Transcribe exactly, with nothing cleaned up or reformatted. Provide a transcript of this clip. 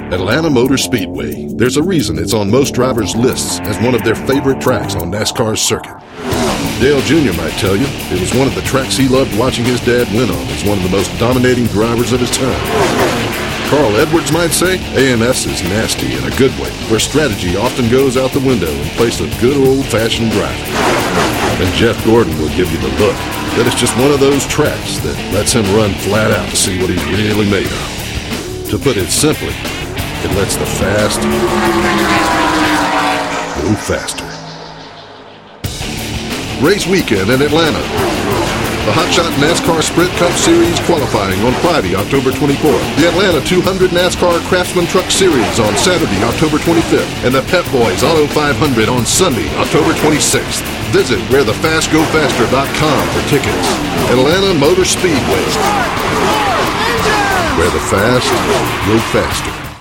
Atlanta Motor Speedway. There's a reason it's on most drivers' lists as one of their favorite tracks on NASCAR's circuit. Dale Junior might tell you it was one of the tracks he loved watching his dad win on as one of the most dominating drivers of his time. Carl Edwards might say A M S is nasty in a good way, where strategy often goes out the window in place of good old-fashioned driving. And Jeff Gordon will give you the look that it's just one of those tracks that lets him run flat out to see what he's really made of. To put it simply, it lets the fast go faster. Race weekend in Atlanta. The Hot Shot NASCAR Sprint Cup Series qualifying on Friday, October twenty-fourth. The Atlanta two hundred NASCAR Craftsman Truck Series on Saturday, October twenty-fifth. And the Pep Boys Auto five hundred on Sunday, October twenty-sixth. Visit where the fast go faster dot com for tickets. Atlanta Motor Speedway, where the fast go faster.